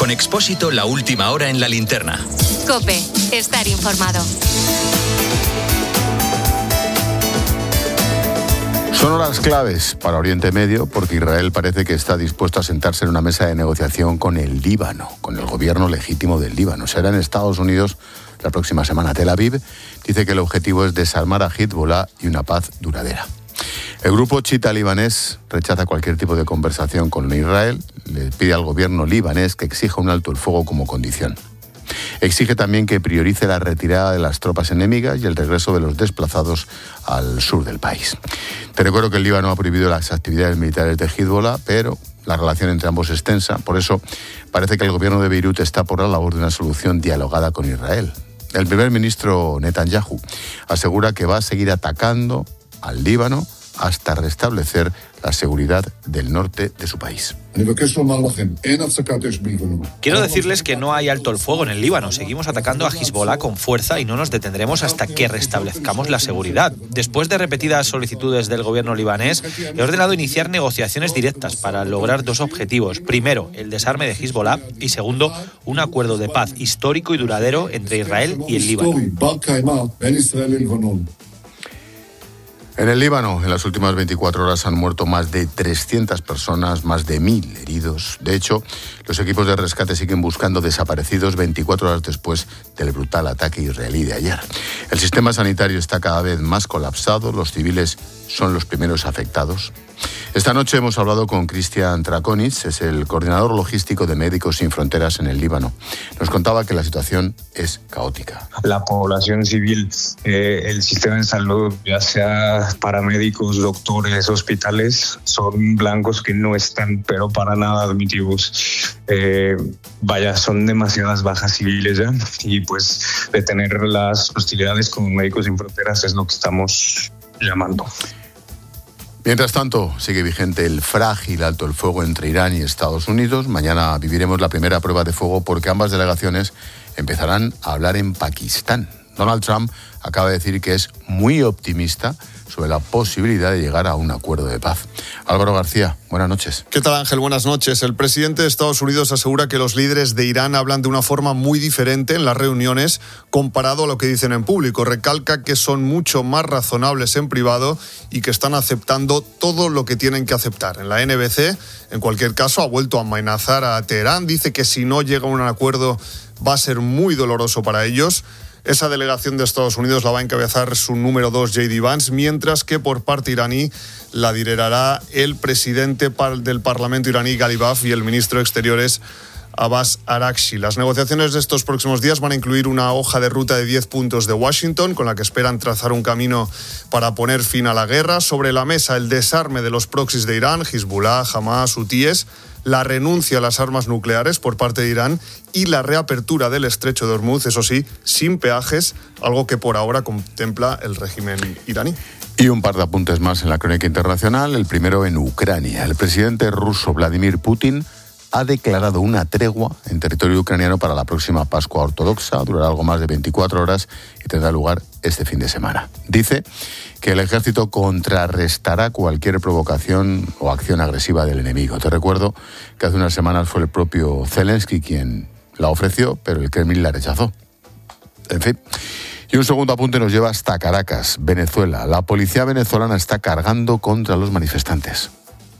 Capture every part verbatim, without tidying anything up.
Con Expósito, la última hora en la linterna. COPE, estar informado. Son horas claves para Oriente Medio porque Israel parece que está dispuesto a sentarse en una mesa de negociación con el Líbano, con el gobierno legítimo del Líbano. Será en Estados Unidos la próxima semana. Tel Aviv dice que el objetivo es desarmar a Hezbollah y una paz duradera. El grupo chiita libanés rechaza cualquier tipo de conversación con Israel. Le pide al gobierno libanés que exija un alto el fuego como condición. Exige también que priorice la retirada de las tropas enemigas y el regreso de los desplazados al sur del país. Te recuerdo que el Líbano ha prohibido las actividades militares de Hezbollah, pero la relación entre ambos es tensa. Por eso parece que el gobierno de Beirut está por la labor de una solución dialogada con Israel. El primer ministro Netanyahu asegura que va a seguir atacando al Líbano hasta restablecer la seguridad del norte de su país. Quiero decirles que no hay alto el fuego en el Líbano. Seguimos atacando a Hezbollah con fuerza y no nos detendremos hasta que restablezcamos la seguridad. Después de repetidas solicitudes del gobierno libanés, he ordenado iniciar negociaciones directas para lograr dos objetivos. Primero, el desarme de Hezbollah y segundo, un acuerdo de paz histórico y duradero entre Israel y el Líbano. En el Líbano, en las últimas veinticuatro horas han muerto más de trescientas personas, más de mil heridos. De hecho, los equipos de rescate siguen buscando desaparecidos veinticuatro horas después del brutal ataque israelí de ayer. El sistema sanitario está cada vez más colapsado, los civiles son los primeros afectados. Esta noche hemos hablado con Cristian Trakonitz, es el coordinador logístico de Médicos Sin Fronteras en el Líbano. Nos contaba que la situación es caótica. La población civil, eh, el sistema de salud, ya sea paramédicos, doctores, hospitales, son blancos que no están, pero para nada admitidos. Eh, vaya, son demasiadas bajas civiles ya, y pues detener las hostilidades con Médicos Sin Fronteras es lo que estamos llamando. Mientras tanto, sigue vigente el frágil alto el fuego entre Irán y Estados Unidos. Mañana viviremos la primera prueba de fuego porque ambas delegaciones empezarán a hablar en Pakistán. Donald Trump acaba de decir que es muy optimista sobre la posibilidad de llegar a un acuerdo de paz. Álvaro García, buenas noches. ¿Qué tal, Ángel? Buenas noches. El presidente de Estados Unidos asegura que los líderes de Irán hablan de una forma muy diferente en las reuniones comparado a lo que dicen en público. Recalca que son mucho más razonables en privado y que están aceptando todo lo que tienen que aceptar. En la N B C, en cualquier caso, ha vuelto a amenazar a Teherán. Dice que si no llega a un acuerdo va a ser muy doloroso para ellos. Esa delegación de Estados Unidos la va a encabezar su número dos, J D Vance, mientras que por parte iraní la liderará el presidente del Parlamento iraní, Ghalibaf, y el ministro de Exteriores, Abbas Araghchi. Las negociaciones de estos próximos días van a incluir una hoja de ruta de diez puntos de Washington, con la que esperan trazar un camino para poner fin a la guerra. Sobre la mesa, el desarme de los proxies de Irán, Hezbollah, Hamas, hutíes, la renuncia a las armas nucleares por parte de Irán y la reapertura del estrecho de Hormuz, eso sí, sin peajes, algo que por ahora contempla el régimen iraní. Y un par de apuntes más en la crónica internacional, el primero en Ucrania. El presidente ruso Vladimir Putin ha declarado una tregua en territorio ucraniano para la próxima Pascua Ortodoxa. Durará algo más de veinticuatro horas y tendrá lugar este fin de semana. Dice que el ejército contrarrestará cualquier provocación o acción agresiva del enemigo. Te recuerdo que hace unas semanas fue el propio Zelensky quien la ofreció, pero el Kremlin la rechazó. En fin. Y un segundo apunte nos lleva hasta Caracas, Venezuela. La policía venezolana está cargando contra los manifestantes.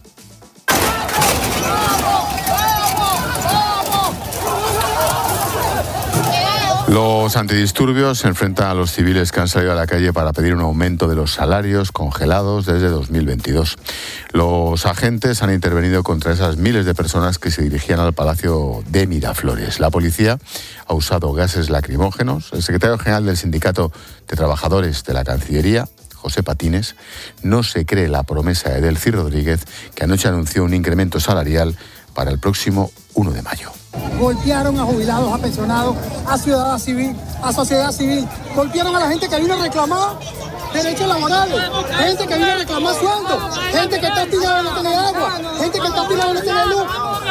Los antidisturbios se enfrentan a los civiles que han salido a la calle para pedir un aumento de los salarios congelados desde dos mil veintidós. Los agentes han intervenido contra esas miles de personas que se dirigían al Palacio de Miraflores. La policía ha usado gases lacrimógenos. El secretario general del Sindicato de Trabajadores de la Cancillería, José Patines, no se cree la promesa de Delcy Rodríguez, que anoche anunció un incremento salarial para el próximo uno de mayo. Golpearon a jubilados, a pensionados, a ciudad civil, a sociedad civil. Golpearon a la gente que vino a reclamar derechos laborales, gente que vino a reclamar sueldo, gente que está tirada no tiene agua, gente que está tirada no tiene luz.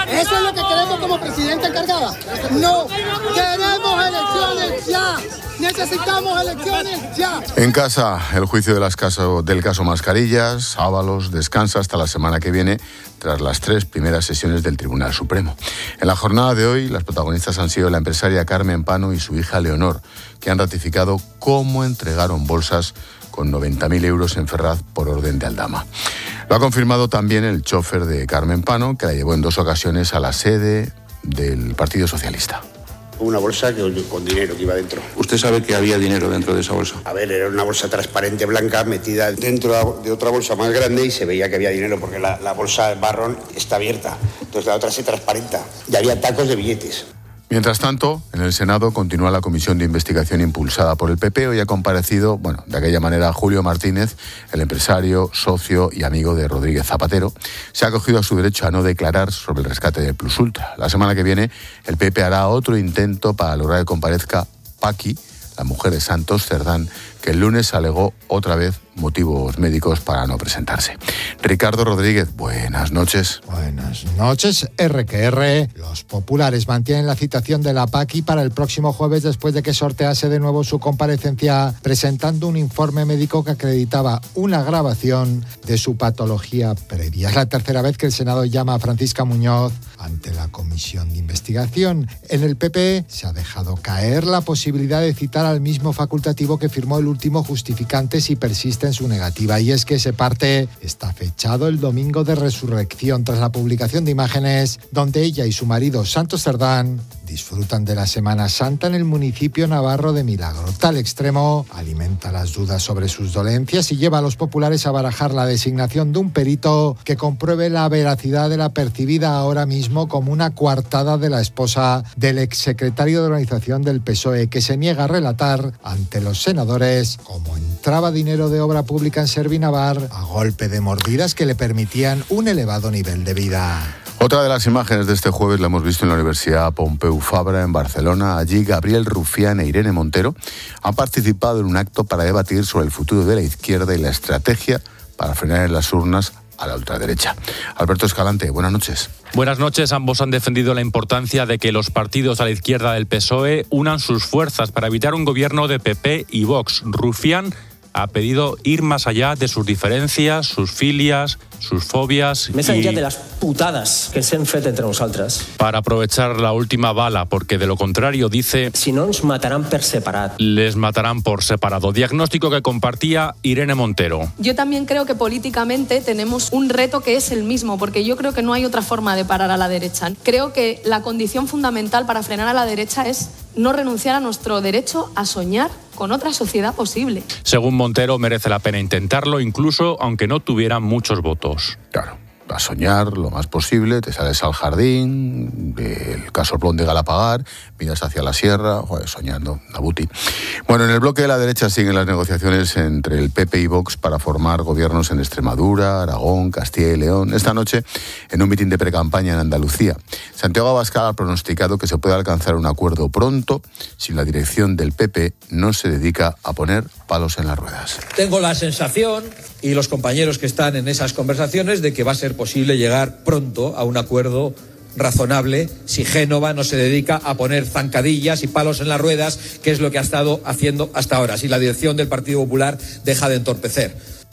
¿Eso es lo que queremos como presidenta encargada? No, queremos elecciones ya. Necesitamos elecciones ya. En casa, el juicio de las caso, del caso Mascarillas. Ábalos descansa hasta la semana que viene tras las tres primeras sesiones del Tribunal Supremo. En la jornada de hoy, las protagonistas han sido la empresaria Carmen Pano y su hija Leonor, que han ratificado cómo entregaron bolsas con noventa mil euros en Ferraz por orden de Aldama. Lo ha confirmado también el chofer de Carmen Pano, que la llevó en dos ocasiones a la sede del Partido Socialista. Una bolsa que, con dinero que iba dentro. ¿Usted sabe que había dinero dentro de esa bolsa? A ver, era una bolsa transparente blanca metida dentro de otra bolsa más grande y se veía que había dinero porque la, la bolsa marrón está abierta. Entonces la otra se transparenta y había tacos de billetes. Mientras tanto, en el Senado continúa la comisión de investigación impulsada por el P P. Hoy ha comparecido, bueno, de aquella manera, Julio Martínez, el empresario, socio y amigo de Rodríguez Zapatero. Se ha acogido a su derecho a no declarar sobre el rescate del Plus Ultra. La semana que viene, el P P hará otro intento para lograr que comparezca Paqui, la mujer de Santos Cerdán, que el lunes alegó otra vez motivos médicos para no presentarse. Ricardo Rodríguez, buenas noches. Buenas noches, R que R. Los populares mantienen la citación de la Paqui para el próximo jueves después de que sortease de nuevo su comparecencia presentando un informe médico que acreditaba una agravación de su patología previa. Es la tercera vez que el Senado llama a Francisca Muñoz ante la comisión de investigación. En el P P se ha dejado caer la posibilidad de citar al mismo facultativo que firmó el último justificante si persiste en su negativa, y es que ese parte está fechado el domingo de Resurrección tras la publicación de imágenes donde ella y su marido Santos Cerdán disfrutan de la Semana Santa en el municipio navarro de Milagro. Tal extremo alimenta las dudas sobre sus dolencias y lleva a los populares a barajar la designación de un perito que compruebe la veracidad de la percibida ahora mismo como una coartada de la esposa del exsecretario de organización del P S O E, que se niega a relatar ante los senadores cómo entraba dinero de obra pública en Servinavar a golpe de mordidas que le permitían un elevado nivel de vida. Otra de las imágenes de este jueves la hemos visto en la Universidad Pompeu Fabra en Barcelona. Allí Gabriel Rufián e Irene Montero han participado en un acto para debatir sobre el futuro de la izquierda y la estrategia para frenar en las urnas a la ultraderecha. Alberto Escalante, buenas noches. Buenas noches. Ambos han defendido la importancia de que los partidos a la izquierda del P S O E unan sus fuerzas para evitar un gobierno de P P y Vox. Rufián ha pedido ir más allá de sus diferencias, sus filias, sus fobias. Més enllà de les putades que s'han fet entre nosaltres. Para aprovechar la última bala, porque de lo contrario, dice... Si no, ens mataran per separat. Les matarán por separado. Diagnóstico que compartía Irene Montero. Yo también creo que políticamente tenemos un reto que es el mismo, porque yo creo que no hay otra forma de parar a la derecha. Creo que la condición fundamental para frenar a la derecha es no renunciar a nuestro derecho a soñar con otra sociedad posible. Según Montero, merece la pena intentarlo, incluso aunque no tuviera muchos votos. Claro, a soñar lo más posible, te sales al jardín, del casoplón de Galapagar, miras hacia la sierra, joder, soñando, Nabuti. Bueno, en el bloque de la derecha siguen las negociaciones entre el P P y Vox para formar gobiernos en Extremadura, Aragón, Castilla y León. Esta noche, en un mitin de precampaña en Andalucía, Santiago Abascal ha pronosticado que se puede alcanzar un acuerdo pronto si la dirección del P P no se dedica a poner palos en las ruedas. Tengo la sensación, y los compañeros que están en esas conversaciones, de que va a ser posible llegar pronto a un acuerdo razonable si Génova no se dedica a poner zancadillas y palos en las ruedas, que es lo que ha estado haciendo hasta ahora, si la dirección del Partido Popular deja de entorpecer.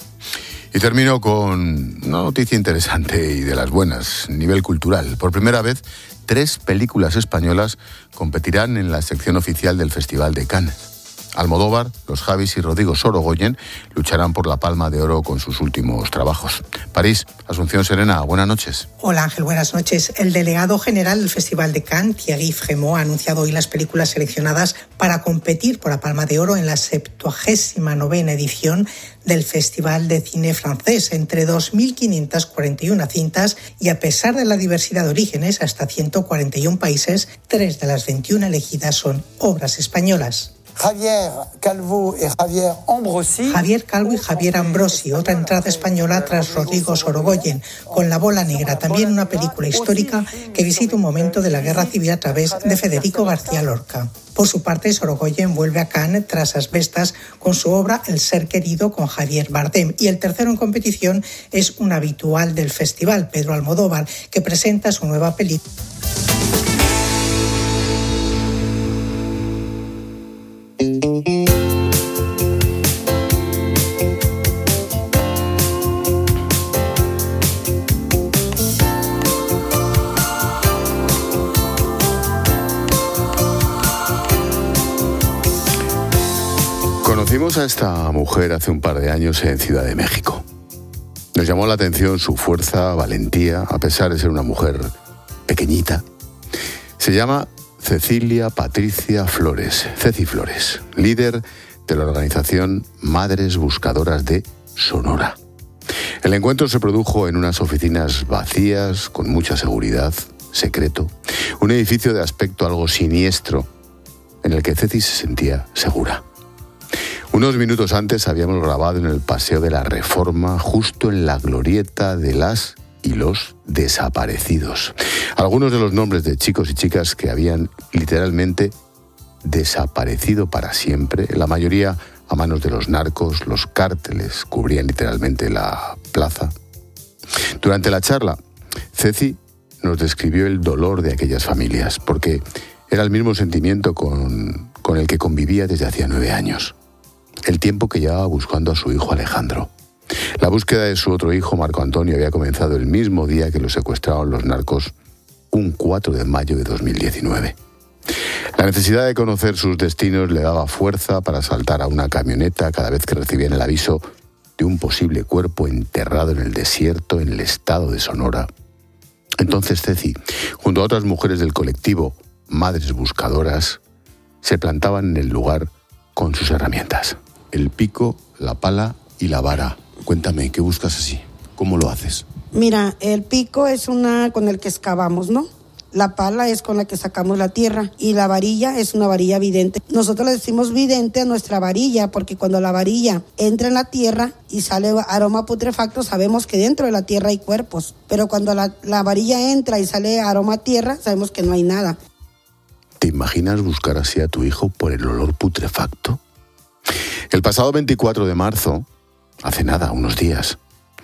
Y termino con una noticia interesante y de las buenas, nivel cultural. Por primera vez, tres películas españolas competirán en la sección oficial del Festival de Cannes. Almodóvar, Los Javis y Rodrigo Sorogoyen lucharán por la Palma de Oro con sus últimos trabajos. París, Asunción Serena, buenas noches. Hola Ángel, buenas noches. El delegado general del Festival de Cannes, Thierry Frémaux, ha anunciado hoy las películas seleccionadas para competir por la Palma de Oro en la septuagésima novena edición del Festival de Cine Francés, entre dos mil quinientas cuarenta y una cintas, y a pesar de la diversidad de orígenes, hasta ciento cuarenta y un países, tres de las veintiuna elegidas son obras españolas. Javier Calvo y Javier Ambrosi. Javier Calvo y Javier Ambrosi, otra entrada española tras Rodrigo Sorogoyen, con La bola negra, también una película histórica que visita un momento de la guerra civil a través de Federico García Lorca. Por su parte, Sorogoyen vuelve a Cannes tras Asbestas con su obra El ser querido con Javier Bardem. Y el tercero en competición es un habitual del festival, Pedro Almodóvar, que presenta su nueva película. Conocimos a esta mujer hace un par de años en Ciudad de México. Nos llamó la atención su fuerza, valentía, a pesar de ser una mujer pequeñita. Se llama Cecilia Patricia Flores, Ceci Flores, líder de la organización Madres Buscadoras de Sonora. El encuentro se produjo en unas oficinas vacías, con mucha seguridad, secreto, un edificio de aspecto algo siniestro, en el que Ceci se sentía segura. Unos minutos antes habíamos grabado en el Paseo de la Reforma, justo en la glorieta de las y los desaparecidos. Algunos de los nombres de chicos y chicas que habían literalmente desaparecido para siempre, la mayoría a manos de los narcos, los cárteles cubrían literalmente la plaza. Durante la charla, Ceci nos describió el dolor de aquellas familias, porque era el mismo sentimiento con, con el que convivía desde hacía nueve años. El tiempo que llevaba buscando a su hijo Alejandro. La búsqueda de su otro hijo, Marco Antonio, había comenzado el mismo día que lo secuestraron los narcos, un cuatro de mayo de dos mil diecinueve. La necesidad de conocer sus destinos le daba fuerza para saltar a una camioneta cada vez que recibían el aviso de un posible cuerpo enterrado en el desierto en el estado de Sonora. Entonces Ceci, junto a otras mujeres del colectivo Madres Buscadoras, se plantaban en el lugar con sus herramientas. El pico, la pala y la vara. Cuéntame, ¿qué buscas así? ¿Cómo lo haces? Mira, el pico es una con el que excavamos, ¿no? La pala es con la que sacamos la tierra y la varilla es una varilla vidente. Nosotros le decimos vidente a nuestra varilla porque cuando la varilla entra en la tierra y sale aroma putrefacto, sabemos que dentro de la tierra hay cuerpos. Pero cuando la, la varilla entra y sale aroma a tierra, sabemos que no hay nada. ¿Te imaginas buscar así a tu hijo por el olor putrefacto? El pasado veinticuatro de marzo, hace nada, unos días,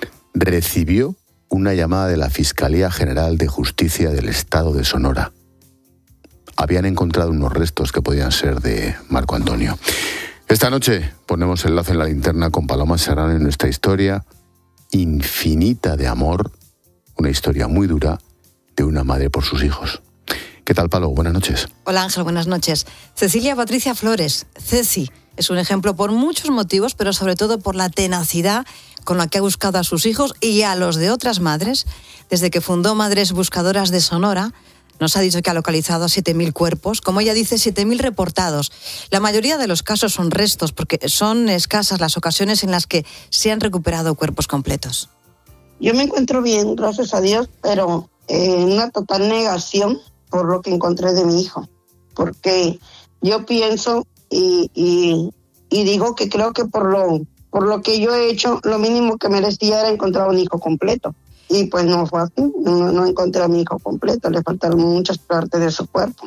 recibió una llamada de la Fiscalía General de Justicia del Estado de Sonora. Habían encontrado unos restos que podían ser de Marco Antonio. Esta noche ponemos el lazo en la linterna con Paloma Serrano en nuestra historia infinita de amor, una historia muy dura de una madre por sus hijos. ¿Qué tal, Palo? Buenas noches. Hola, Ángel, buenas noches. Cecilia Patricia Flores, Ceci, es un ejemplo por muchos motivos, pero sobre todo por la tenacidad con la que ha buscado a sus hijos y a los de otras madres. Desde que fundó Madres Buscadoras de Sonora, nos ha dicho que ha localizado siete mil cuerpos, como ella dice, siete mil reportados. La mayoría de los casos son restos, porque son escasas las ocasiones en las que se han recuperado cuerpos completos. Yo me encuentro bien, gracias a Dios, pero en eh, una total negación por lo que encontré de mi hijo, porque yo pienso y, y, y digo que creo que por lo, por lo que yo he hecho, lo mínimo que merecía era encontrar un hijo completo, y pues no fue así, no, no encontré a mi hijo completo, le faltaron muchas partes de su cuerpo.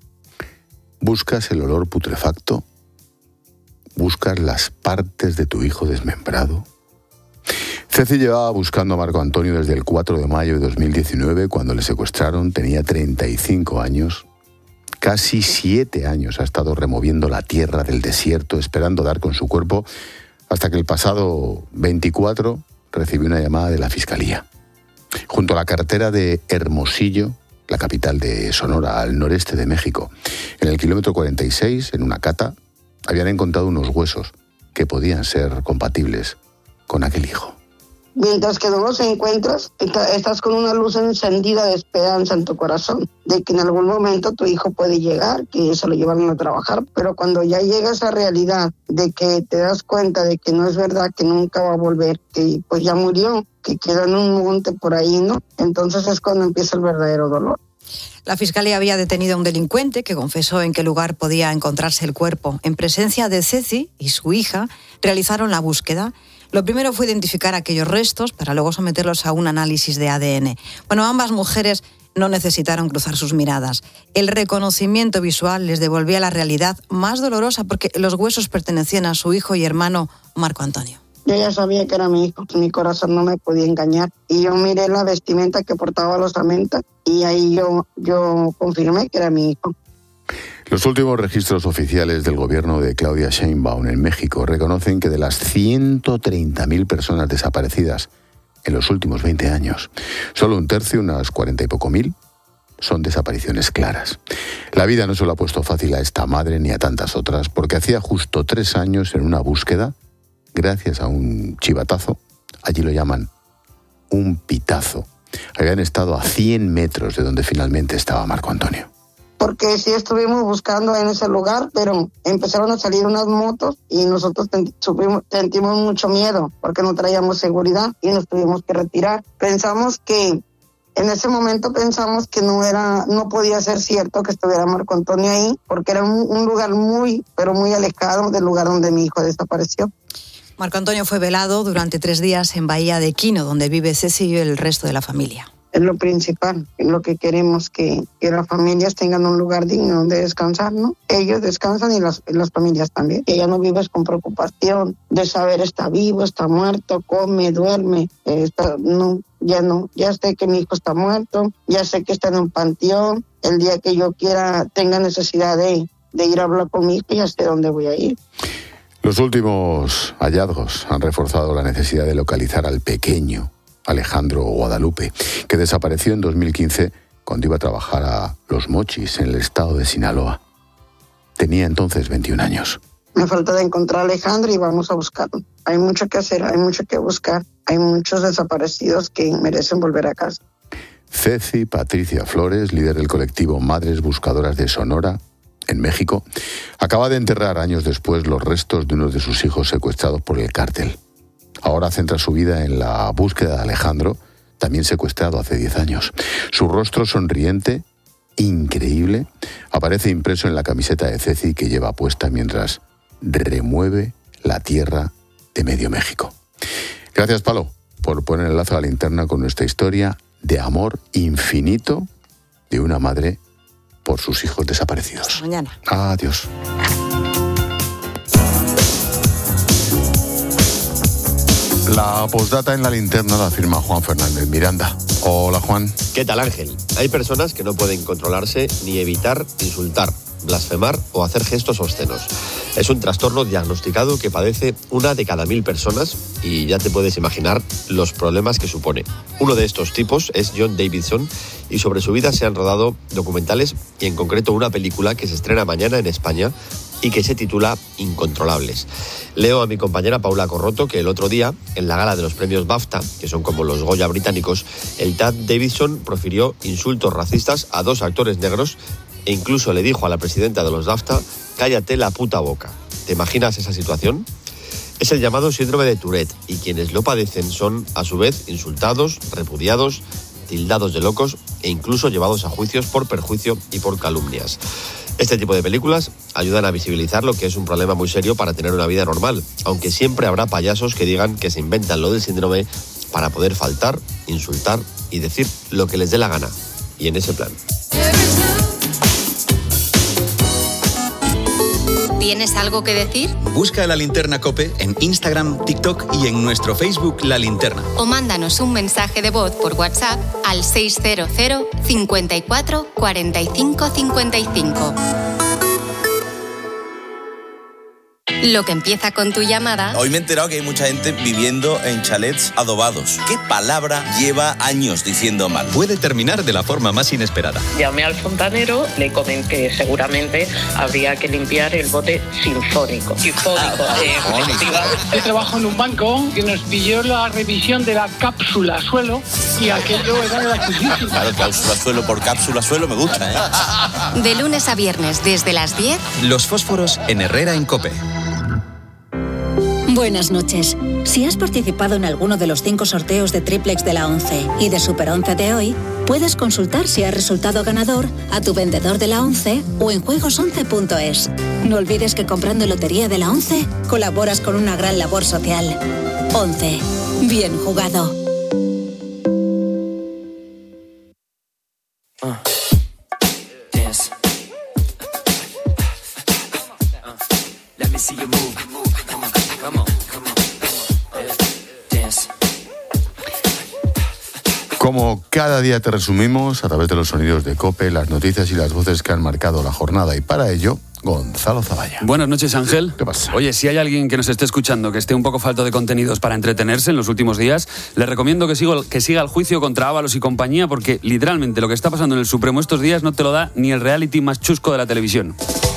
¿Buscas el olor putrefacto? ¿Buscas las partes de tu hijo desmembrado? Ceci llevaba buscando a Marco Antonio desde el cuatro de mayo de dos mil diecinueve, cuando le secuestraron. Tenía treinta y cinco años. Casi siete años ha estado removiendo la tierra del desierto, esperando dar con su cuerpo, hasta que el pasado veinticuatro recibió una llamada de la Fiscalía. Junto a la carretera de Hermosillo, la capital de Sonora, al noreste de México, en el kilómetro cuarenta y seis, en una cata, habían encontrado unos huesos que podían ser compatibles con aquel hijo. Mientras que no los encuentras, estás con una luz encendida de esperanza en tu corazón, de que en algún momento tu hijo puede llegar, que se lo llevaron a trabajar, pero cuando ya llega esa realidad de que te das cuenta de que no es verdad, que nunca va a volver, que pues ya murió, que queda en un monte por ahí, ¿no? Entonces es cuando empieza el verdadero dolor. La Fiscalía había detenido a un delincuente que confesó en qué lugar podía encontrarse el cuerpo. En presencia de Ceci y su hija, realizaron la búsqueda. Lo primero fue identificar aquellos restos para luego someterlos a un análisis de A D N. Bueno, ambas mujeres no necesitaron cruzar sus miradas. El reconocimiento visual les devolvía la realidad más dolorosa porque los huesos pertenecían a su hijo y hermano Marco Antonio. Yo ya sabía que era mi hijo, mi corazón no me podía engañar. Y yo miré la vestimenta que portaba la osamenta y ahí yo, yo confirmé que era mi hijo. Los últimos registros oficiales del gobierno de Claudia Sheinbaum en México reconocen que de las ciento treinta mil personas desaparecidas en los últimos veinte años, solo un tercio, unas cuarenta y poco mil, son desapariciones claras. La vida no se lo ha puesto fácil a esta madre ni a tantas otras, porque hacía justo tres años en una búsqueda, gracias a un chivatazo, allí lo llaman un pitazo, habían estado a cien metros de donde finalmente estaba Marco Antonio. Porque sí estuvimos buscando en ese lugar, pero empezaron a salir unas motos y nosotros sufrimos, sentimos mucho miedo porque no traíamos seguridad y nos tuvimos que retirar. Pensamos que, en ese momento pensamos que no era, no podía ser cierto que estuviera Marco Antonio ahí, porque era un, un lugar muy, pero muy alejado del lugar donde mi hijo desapareció. Marco Antonio fue velado durante tres días en Bahía de Quino, donde vive Ceci y el resto de la familia. Es lo principal, es lo que queremos, que, que las familias tengan un lugar digno donde descansar, ¿no? Ellos descansan y las, las familias también. Que ya no vives con preocupación de saber está vivo, está muerto, come, duerme. Eh, está, no, ya no, ya sé que mi hijo está muerto, ya sé que está en un panteón. El día que yo quiera, tenga necesidad de, de ir a hablar con mi hijo, ya sé dónde voy a ir. Los últimos hallazgos han reforzado la necesidad de localizar al pequeño Alejandro Guadalupe, que desapareció en dos mil quince cuando iba a trabajar a Los Mochis, en el estado de Sinaloa. Tenía entonces veintiún años. Me falta de encontrar a Alejandro y vamos a buscarlo. Hay mucho que hacer, hay mucho que buscar. Hay muchos desaparecidos que merecen volver a casa. Ceci Patricia Flores, líder del colectivo Madres Buscadoras de Sonora, en México, acaba de enterrar años después los restos de uno de sus hijos secuestrados por el cártel. Ahora centra su vida en la búsqueda de Alejandro, también secuestrado hace diez años. Su rostro sonriente, increíble, aparece impreso en la camiseta de Ceci que lleva puesta mientras remueve la tierra de medio México. Gracias, Palo, por poner el lazo a la linterna con nuestra historia de amor infinito de una madre por sus hijos desaparecidos. Hasta mañana. Adiós. La postdata en la linterna la firma Juan Fernández Miranda. Hola, Juan. ¿Qué tal, Ángel? Hay personas que no pueden controlarse ni evitar insultar, blasfemar o hacer gestos obscenos. Es un trastorno diagnosticado que padece una de cada mil personas y ya te puedes imaginar los problemas que supone. Uno de estos tipos es John Davidson y sobre su vida se han rodado documentales y en concreto una película que se estrena mañana en España y que se titula Incontrolables. Leo a mi compañera Paula Corroto que el otro día, en la gala de los premios BAFTA, que son como los Goya británicos, el Tad Davidson profirió insultos racistas a dos actores negros e incluso le dijo a la presidenta de los BAFTA: cállate la puta boca. ¿Te imaginas esa situación? Es el llamado síndrome de Tourette y quienes lo padecen son, a su vez, insultados, repudiados, tildados de locos e incluso llevados a juicios por perjuicio y por calumnias. Este tipo de películas ayudan a visibilizar lo que es un problema muy serio para tener una vida normal, aunque siempre habrá payasos que digan que se inventan lo del síndrome para poder faltar, insultar y decir lo que les dé la gana. Y en ese plan. ¿Tienes algo que decir? Busca La Linterna COPE en Instagram, TikTok y en nuestro Facebook La Linterna. O mándanos un mensaje de voz por WhatsApp al seis cero cero, cincuenta y cuatro, cuarenta y cinco, cincuenta y cinco. Lo que empieza con tu llamada. Hoy me he enterado que hay mucha gente viviendo en chalets adobados. ¿Qué palabra lleva años diciendo mal? Puede terminar de la forma más inesperada. Llamé al fontanero, le comenté que seguramente habría que limpiar el bote sinfónico. Sinfónico. Eh, Yo trabajo en un banco que nos pilló la revisión de la cápsula suelo y aquello era gratuísimo. Claro, cápsula suelo por cápsula suelo me gusta, ¿eh? De lunes a viernes desde las diez. Los fósforos en Herrera en COPE. Buenas noches. Si has participado en alguno de los cinco sorteos de Triplex de la once y de Super once de hoy, Puedes consultar si has resultado ganador a tu vendedor de la ONCE o en juegos once punto es. No olvides que comprando Lotería de la ONCE colaboras con una gran labor social. ONCE. Bien jugado. Uh. Dance. Uh. Let me see you move. Come on, come on, come on. Dance. Como cada día te resumimos a través de los sonidos de COPE, las noticias y las voces que han marcado la jornada, y para ello, Gonzalo Zavalla. Buenas noches, Ángel. ¿Qué pasa? Oye, si hay alguien que nos esté escuchando que esté un poco falto de contenidos para entretenerse en los últimos días, le recomiendo que siga, que siga el juicio contra Ábalos y compañía, porque literalmente lo que está pasando en el Supremo estos días no te lo da ni el reality más chusco de la televisión.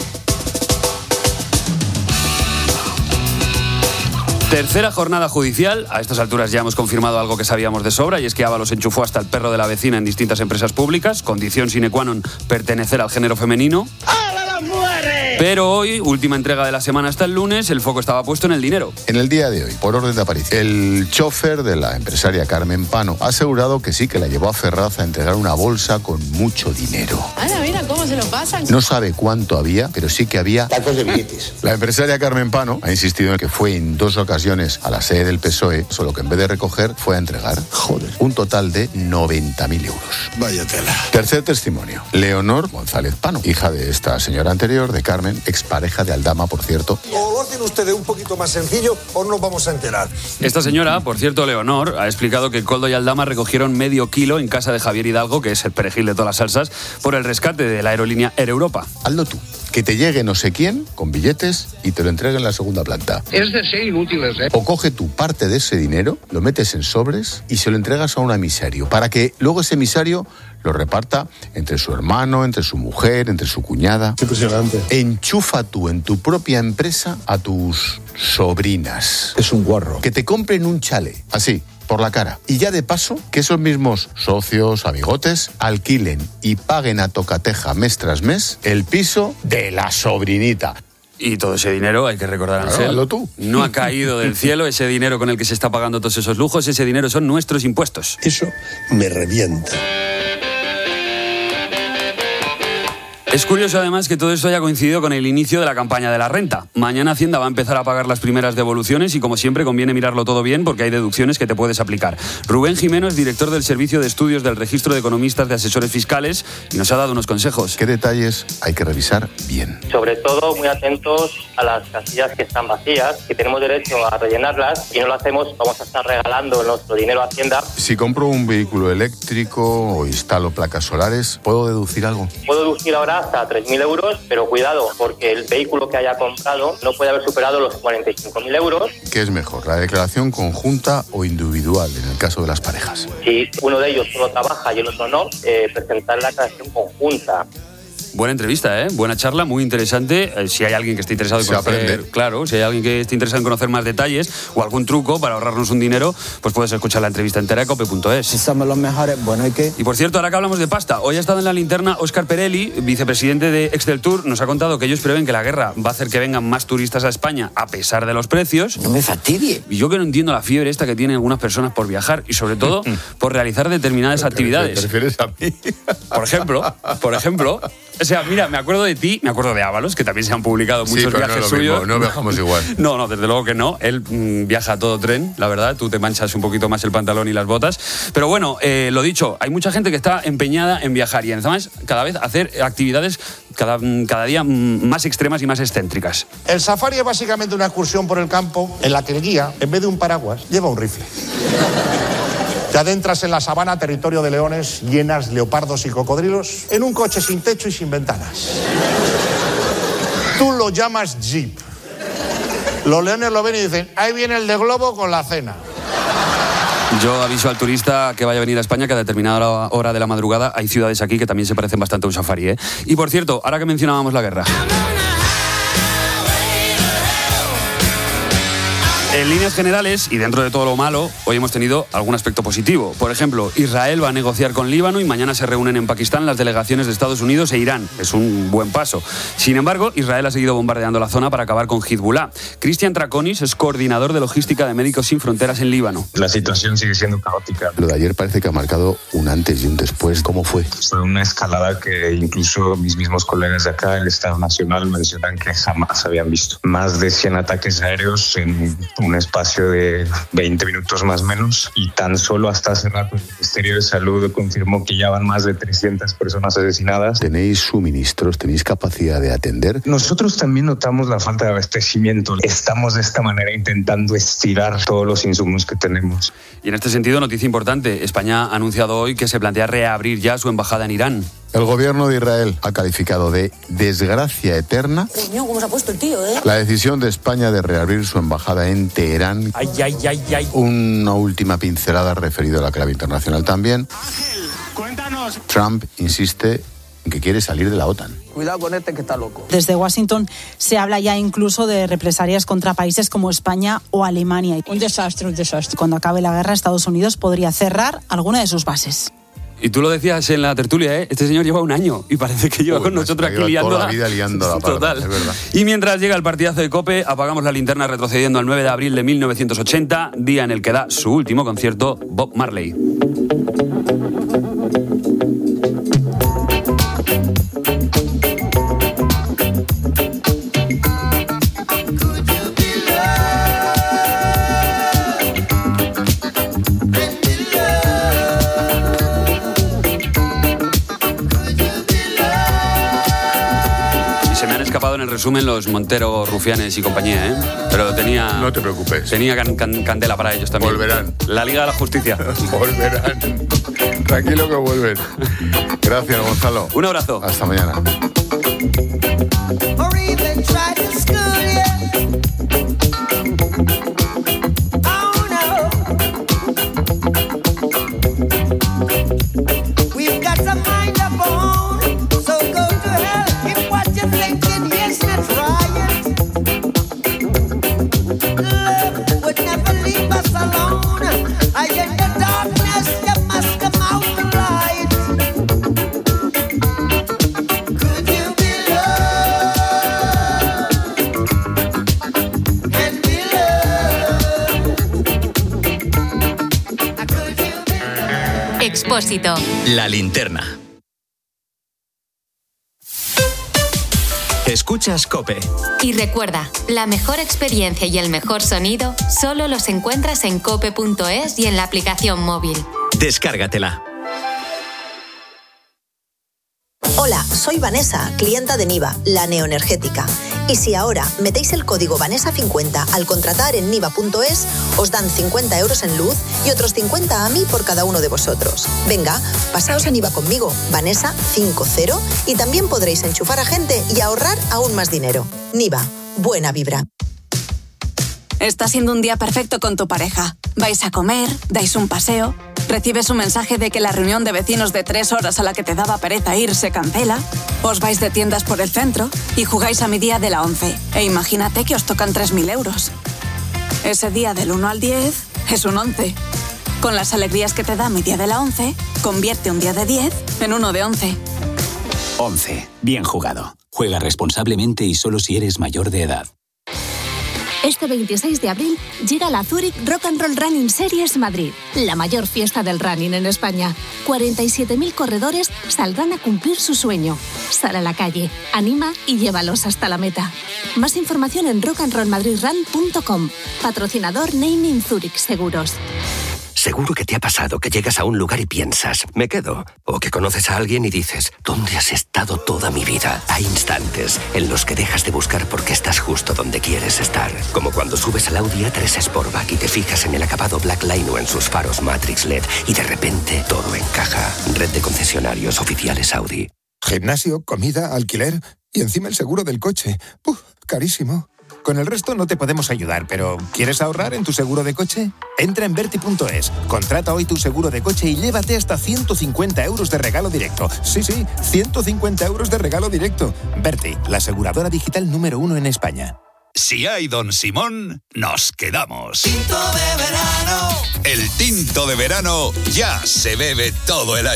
Tercera jornada judicial. A estas alturas ya hemos confirmado algo que sabíamos de sobra, y es que Ábalos enchufó hasta el perro de la vecina en distintas empresas públicas, condición sine qua non pertenecer al género femenino. Pero hoy, última entrega de la semana hasta el lunes, el foco estaba puesto en el dinero. En el día de hoy, por orden de aparición, el chofer de la empresaria Carmen Pano ha asegurado que sí, que la llevó a Ferraz a entregar una bolsa con mucho dinero. Ana, mira cómo se lo pasan. No sabe cuánto había, pero sí que había tacos de billetes. La empresaria Carmen Pano ha insistido en que fue en dos ocasiones a la sede del P S O E, solo que en vez de recoger fue a entregar, joder, un total de noventa mil euros. Vaya tela. Tercer testimonio, Leonor González Pano, hija de esta señora anterior, de Carmen, expareja de Aldama, por cierto. O lo hacen ustedes un poquito más sencillo o no nos vamos a enterar. Esta señora, por cierto, Leonor, ha explicado que Koldo y Aldama recogieron medio kilo en casa de Javier Hidalgo, que es el perejil de todas las salsas, por el rescate de la aerolínea Air Europa. Hazlo tú, que te llegue no sé quién con billetes y te lo entregue en la segunda planta. Es de ser inútiles, ¿eh? O coge tu parte de ese dinero, lo metes en sobres y se lo entregas a un emisario, para que luego ese emisario lo reparta entre su hermano, entre su mujer, entre su cuñada. Impresionante. Enchufa tú en tu propia empresa a tus sobrinas. Es un guarro. Que te compren un chale, así, por la cara. Y ya de paso, que esos mismos socios, amigotes, alquilen y paguen a tocateja mes tras mes el piso de la sobrinita. Y todo ese dinero, hay que recordar, Ángel, claro, tú. no ha caído del cielo. Ese dinero con el que se está pagando todos esos lujos, ese dinero son nuestros impuestos. Eso me revienta. Es curioso, además, que todo esto haya coincidido con el inicio de la campaña de la renta. Mañana Hacienda va a empezar a pagar las primeras devoluciones y, como siempre, conviene mirarlo todo bien porque hay deducciones que te puedes aplicar. Rubén Jimeno es director del Servicio de Estudios del Registro de Economistas de Asesores Fiscales y nos ha dado unos consejos. ¿Qué detalles hay que revisar bien? Sobre todo, muy atentos a las casillas que están vacías, que tenemos derecho a rellenarlas. Si no lo hacemos, vamos a estar regalando nuestro dinero a Hacienda. Si compro un vehículo eléctrico o instalo placas solares, ¿puedo deducir algo? Puedo deducir ahora hasta tres mil euros, pero cuidado, porque el vehículo que haya comprado no puede haber superado los cuarenta y cinco mil euros. ¿Qué es mejor, la declaración conjunta o individual en el caso de las parejas? Si uno de ellos solo trabaja y el otro no, eh, presentar la declaración conjunta. Buena entrevista, ¿eh? Buena charla, muy interesante. Eh, si hay alguien que esté interesado en Se conocer, aprende. claro, si hay alguien que esté interesado en conocer más detalles o algún truco para ahorrarnos un dinero, pues puedes escuchar la entrevista entera en cope punto es. Si somos los mejores, bueno, ¿y qué? Y por cierto, ahora que hablamos de pasta, hoy ha estado en la linterna Óscar Perelli, vicepresidente de Exceltur. Nos ha contado que ellos prevén que la guerra va a hacer que vengan más turistas a España a pesar de los precios. No me fastidie. Y yo que no entiendo la fiebre esta que tienen algunas personas por viajar y sobre todo por realizar determinadas actividades. ¿Te refieres a mí? Por ejemplo, por ejemplo, o sea, mira, me acuerdo de ti, me acuerdo de Ábalos, que también se han publicado Sí, muchos pero viajes no es lo suyos. mismo, no viajamos igual. No, no, desde luego que no. Él mmm, viaja a todo tren, la verdad. Tú te manchas un poquito más el pantalón y las botas. Pero bueno, eh, lo dicho, hay mucha gente que está empeñada en viajar y además cada vez hacer actividades cada, cada día más extremas y más excéntricas. El safari es básicamente una excursión por el campo en la que el guía, en vez de un paraguas, lleva un rifle. Te adentras en la sabana, territorio de leones, hienas, leopardos y cocodrilos, en un coche sin techo y sin ventanas. Tú lo llamas jeep. Los leones lo ven y dicen, ahí viene el de globo con la cena. Yo aviso al turista que vaya a venir a España que a determinada hora de la madrugada hay ciudades aquí que también se parecen bastante a un safari, ¿eh? Y por cierto, ahora que mencionábamos la guerra. En líneas generales, y dentro de todo lo malo, hoy hemos tenido algún aspecto positivo. Por ejemplo, Israel va a negociar con Líbano y mañana se reúnen en Pakistán las delegaciones de Estados Unidos e Irán. Es un buen paso. Sin embargo, Israel ha seguido bombardeando la zona para acabar con Hezbollah. Cristian Traconis es coordinador de logística de Médicos Sin Fronteras en Líbano. La situación sigue siendo caótica. Lo de ayer parece que ha marcado un antes y un después. ¿Cómo fue? Fue una escalada que incluso mis mismos colegas de acá, el Estado Nacional, mencionan que jamás habían visto. Más de cien ataques aéreos en un espacio de veinte minutos más o menos, y tan solo hasta hace rato el Ministerio de Salud confirmó que ya van más de trescientas personas asesinadas. ¿Tenéis suministros? ¿Tenéis capacidad de atender? Nosotros también notamos la falta de abastecimiento. Estamos de esta manera intentando estirar todos los insumos que tenemos. Y en este sentido, noticia importante, España ha anunciado hoy que se plantea reabrir ya su embajada en Irán. El gobierno de Israel ha calificado de desgracia eterna Coño, ¿cómo se ha puesto el tío, eh? la decisión de España de reabrir su embajada en Teherán. Ay, ay, ay, ay. Una última pincelada referido a la clave internacional también. Cuéntanos. Trump insiste en que quiere salir de la OTAN. Cuidado con este que está loco. Desde Washington se habla ya incluso de represalias contra países como España o Alemania. Un desastre, un desastre. Cuando acabe la guerra, Estados Unidos podría cerrar alguna de sus bases. Y tú lo decías en la tertulia, ¿eh? Este señor lleva un año y parece que lleva Uy, con nosotros aquí liando toda la vida liando la Total. Palma, es verdad. Y mientras llega el partidazo de COPE, apagamos la linterna retrocediendo al nueve de abril de mil novecientos ochenta, día en el que da su último concierto Bob Marley. En el resumen los Montero, Rufianes y compañía, ¿eh? Pero tenía... No te preocupes. Tenía can, can, candela para ellos también. Volverán. La Liga de la Justicia. Volverán. Tranquilo que vuelven. Gracias, Gonzalo. Un abrazo. Hasta mañana. Expósito. La linterna. Escuchas COPE. Y recuerda, la mejor experiencia y el mejor sonido solo los encuentras en cope punto es y en la aplicación móvil. Descárgatela. Hola, soy Vanessa, clienta de Niva, la neoenergética. Y si ahora metéis el código Vanessa cincuenta al contratar en niva punto es, os dan cincuenta euros en luz y otros cincuenta a mí por cada uno de vosotros. Venga, pasaos a Niva conmigo, Vanessa cincuenta, y también podréis enchufar a gente y ahorrar aún más dinero. Niva, buena vibra. Está siendo un día perfecto con tu pareja. Vais a comer, dais un paseo, recibes un mensaje de que la reunión de vecinos de tres horas a la que te daba pereza ir se cancela, os vais de tiendas por el centro y jugáis a mi día de la once. E imagínate que os tocan tres mil euros. Ese día del uno al diez es un once. Con las alegrías que te da mi día de la once, convierte un día de diez en uno de once. once. Bien jugado. Juega responsablemente y solo si eres mayor de edad. Este veintiséis de abril llega la Zurich Rock and Roll Running Series Madrid, la mayor fiesta del running en España. cuarenta y siete mil corredores saldrán a cumplir su sueño. Sal a la calle, anima y llévalos hasta la meta. Más información en rock and roll madrid run punto com. Patrocinador Naming Zurich Seguros. Seguro que te ha pasado que llegas a un lugar y piensas, me quedo. O que conoces a alguien y dices, ¿dónde has estado toda mi vida? Hay instantes en los que dejas de buscar porque estás justo donde quieres estar. Como cuando subes al Audi A tres Sportback y te fijas en el acabado Black Line o en sus faros Matrix L E D y de repente todo encaja. Red de concesionarios oficiales Audi. Gimnasio, comida, alquiler y encima el seguro del coche. ¡Uf! Carísimo. Con el resto no te podemos ayudar, pero ¿quieres ahorrar en tu seguro de coche? Entra en Berti punto es, contrata hoy tu seguro de coche y llévate hasta ciento cincuenta euros de regalo directo. Sí, sí, ciento cincuenta euros de regalo directo. Berti, la aseguradora digital número uno en España. Si hay Don Simón, nos quedamos. Tinto de verano. El tinto de verano ya se bebe todo el año.